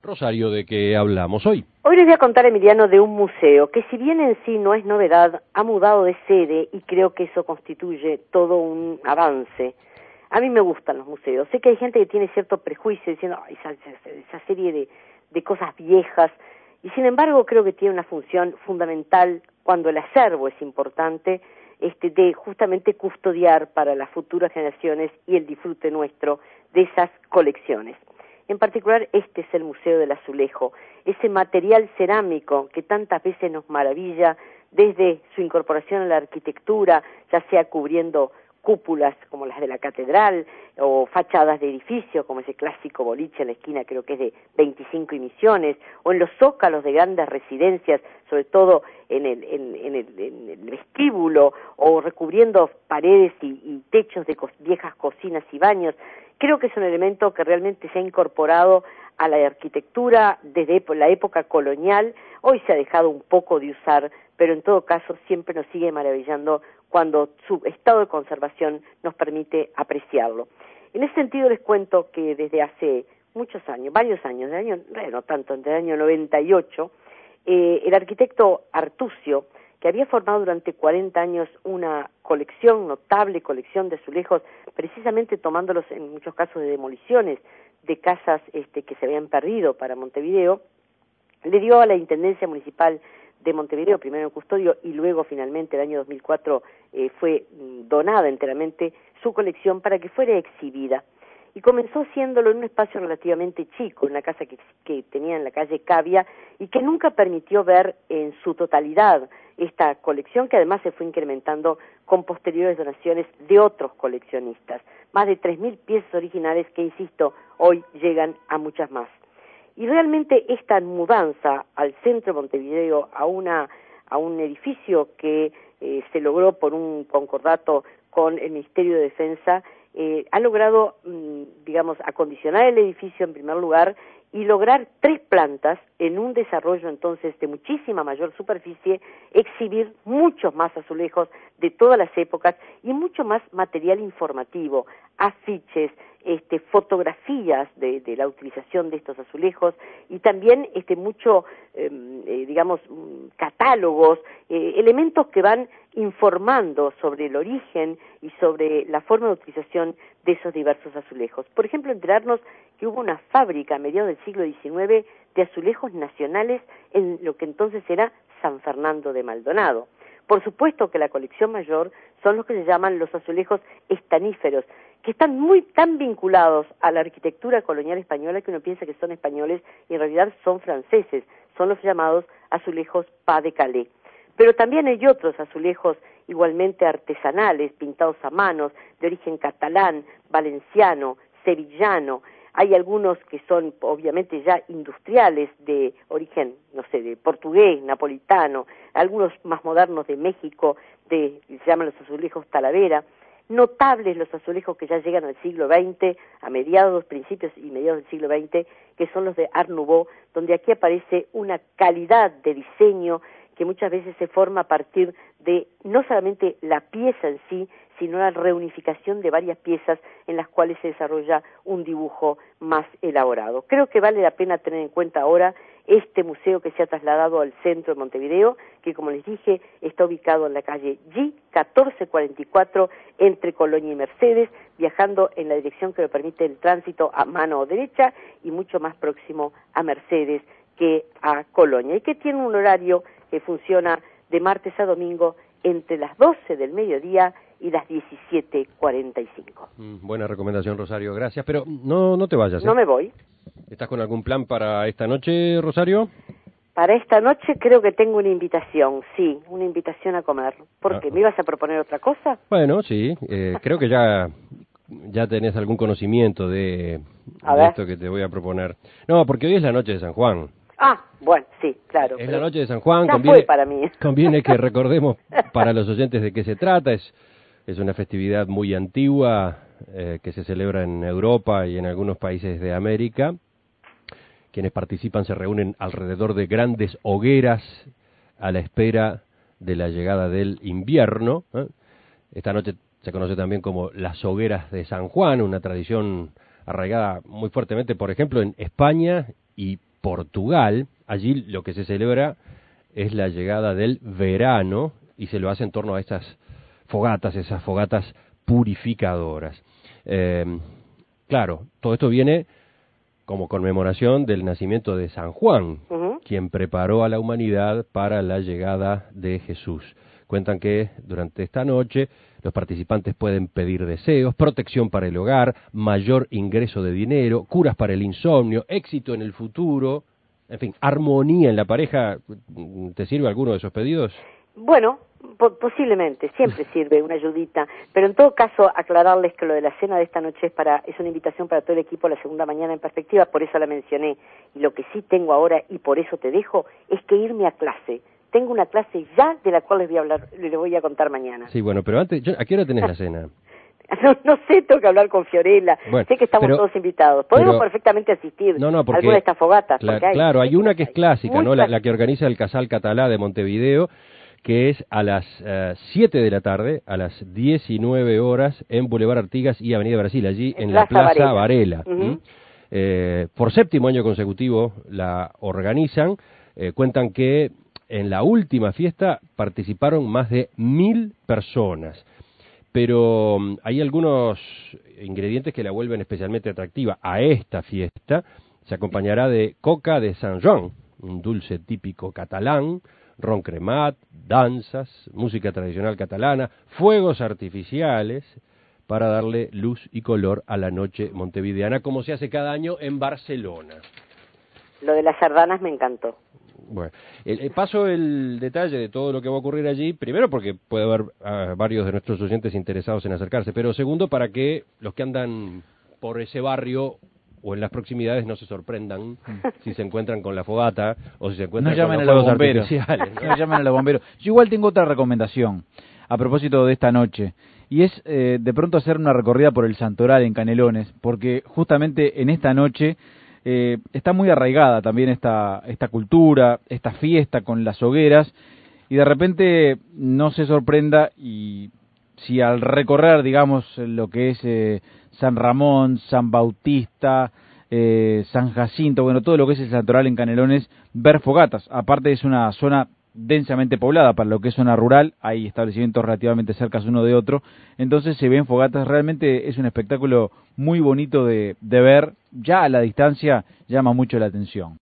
Rosario, ¿de qué hablamos hoy? Hoy les voy a contar, Emiliano, de un museo que, si bien en sí no es novedad, ha mudado de sede y creo que eso constituye todo un avance. A mí me gustan los museos. Sé que hay gente que tiene cierto prejuicio diciendo esa serie de cosas viejas, y sin embargo creo que tiene una función fundamental cuando el acervo es importante, de justamente custodiar para las futuras generaciones y el disfrute nuestro de esas colecciones. En particular, este es el Museo del Azulejo, ese material cerámico que tantas veces nos maravilla desde su incorporación a la arquitectura, ya sea cubriendo cúpulas como las de la catedral o fachadas de edificios como ese clásico boliche en la esquina, creo que es de 25 y Misiones, o en los zócalos de grandes residencias, sobre todo en el vestíbulo, o recubriendo paredes y techos de viejas cocinas y baños. Creo que es un elemento que realmente se ha incorporado a la arquitectura desde la época colonial. Hoy se ha dejado un poco de usar, pero en todo caso siempre nos sigue maravillando cuando su estado de conservación nos permite apreciarlo. En ese sentido les cuento que desde hace muchos años, varios años, no tanto, desde el año 98, el arquitecto Artucio, que había formado durante 40 años una colección, notable colección de azulejos, precisamente tomándolos en muchos casos de demoliciones de casas que se habían perdido para Montevideo, le dio a la Intendencia Municipal de Montevideo, primero en custodio y luego finalmente el año 2004 fue donada enteramente su colección para que fuera exhibida. Y comenzó haciéndolo en un espacio relativamente chico, en una casa que tenía en la calle Cavia, y que nunca permitió ver en su totalidad esta colección, que además se fue incrementando con posteriores donaciones de otros coleccionistas. Más de 3.000 piezas originales que, insisto, hoy llegan a muchas más. Y realmente esta mudanza al centro de Montevideo, a un edificio que se logró por un concordato con el Ministerio de Defensa, ha logrado, acondicionar el edificio en primer lugar y lograr 3 plantas en un desarrollo entonces de muchísima mayor superficie, exhibir muchos más azulejos de todas las épocas y mucho más material informativo, afiches, fotografías de la utilización de estos azulejos y también catálogos, elementos que van informando sobre el origen y sobre la forma de utilización de esos diversos azulejos. Por ejemplo, enterarnos que hubo una fábrica a mediados del siglo XIX de azulejos nacionales en lo que entonces era San Fernando de Maldonado. Por supuesto que la colección mayor son los que se llaman los azulejos estaníferos, que están tan vinculados a la arquitectura colonial española que uno piensa que son españoles y en realidad son franceses, son los llamados azulejos Pas de Calais. Pero también hay otros azulejos igualmente artesanales, pintados a manos, de origen catalán, valenciano, sevillano. Hay algunos que son obviamente ya industriales de origen, de portugués, napolitano, algunos más modernos de México, se llaman los azulejos Talavera. Notables los azulejos que ya llegan al siglo XX, principios y mediados del siglo XX, que son los de Art Nouveau, donde aquí aparece una calidad de diseño que muchas veces se forma a partir de no solamente la pieza en sí, sino la reunificación de varias piezas en las cuales se desarrolla un dibujo más elaborado. Creo que vale la pena tener en cuenta ahora este museo que se ha trasladado al centro de Montevideo, que como les dije está ubicado en la calle G 1444 entre Colonia y Mercedes, viajando en la dirección que le permite el tránsito a mano derecha y mucho más próximo a Mercedes que a Colonia, y que tiene un horario que funciona de martes a domingo entre las 12 del mediodía y las 17:45. Buena recomendación, Rosario, gracias, pero no te vayas. No me voy. ¿Estás con algún plan para esta noche, Rosario? Para esta noche creo que tengo una invitación, sí, una invitación a comer. ¿Por qué? ¿Me ibas a proponer otra cosa? Bueno, sí, creo que ya tenés algún conocimiento de esto que te voy a proponer. No, porque hoy es la noche de San Juan. Ah, bueno, sí, claro. Es la noche de San Juan, fue para mí. Conviene que recordemos para los oyentes de qué se trata. Es una festividad muy antigua que se celebra en Europa y en algunos países de América. Quienes participan se reúnen alrededor de grandes hogueras a la espera de la llegada del invierno. Esta noche se conoce también como las hogueras de San Juan, una tradición arraigada muy fuertemente, por ejemplo, en España y Portugal. Allí lo que se celebra es la llegada del verano y se lo hace en torno a esas fogatas purificadoras. Claro, todo esto viene como conmemoración del nacimiento de San Juan, quien preparó a la humanidad para la llegada de Jesús. Cuentan que durante esta noche los participantes pueden pedir deseos, protección para el hogar, mayor ingreso de dinero, curas para el insomnio, éxito en el futuro, en fin, armonía en la pareja. ¿Te sirve alguno de esos pedidos? Bueno, posiblemente, siempre sirve una ayudita, pero en todo caso aclararles que lo de la cena de esta noche es una invitación para todo el equipo la segunda mañana en perspectiva, por eso la mencioné, y lo que sí tengo ahora, y por eso te dejo, es que irme a clase. Tengo una clase ya de la cual les voy a contar mañana. Sí, bueno, pero antes, ¿a qué hora tenés la cena? No sé, tengo que hablar con Fiorella. Bueno, sé que estamos todos invitados. Podemos perfectamente asistir a alguna de estas fogatas. Claro, hay una que es clásica, ¿no? La que organiza el Casal Catalá de Montevideo, que es a las 7 de la tarde, a las 19 horas, en Boulevard Artigas y Avenida Brasil, allí en la Plaza Varela. Por 7º año consecutivo la organizan. Cuentan que en la última fiesta participaron más de 1000 personas. Pero hay algunos ingredientes que la vuelven especialmente atractiva a esta fiesta. Se acompañará de coca de Sant Joan, un dulce típico catalán, ron cremat, danzas, música tradicional catalana, fuegos artificiales para darle luz y color a la noche montevideana, como se hace cada año en Barcelona. Lo de las sardanas me encantó. Bueno, paso el detalle de todo lo que va a ocurrir allí, primero porque puede haber varios de nuestros oyentes interesados en acercarse, pero segundo para que los que andan por ese barrio o en las proximidades no se sorprendan si se encuentran con la fogata o si se encuentran con los fuegos artificiales. No llamen a los bomberos. Yo igual tengo otra recomendación a propósito de esta noche, y es de pronto hacer una recorrida por el Santoral en Canelones, porque justamente en esta noche está muy arraigada también esta cultura, esta fiesta con las hogueras, y de repente no se sorprenda y si al recorrer, digamos, lo que es San Ramón, San Bautista, San Jacinto, bueno, todo lo que es el Santoral en Canelones, ver fogatas. Aparte es una zona densamente poblada para lo que es zona rural, hay establecimientos relativamente cerca uno de otro, entonces se ven fogatas, realmente es un espectáculo muy bonito de ver, ya a la distancia llama mucho la atención.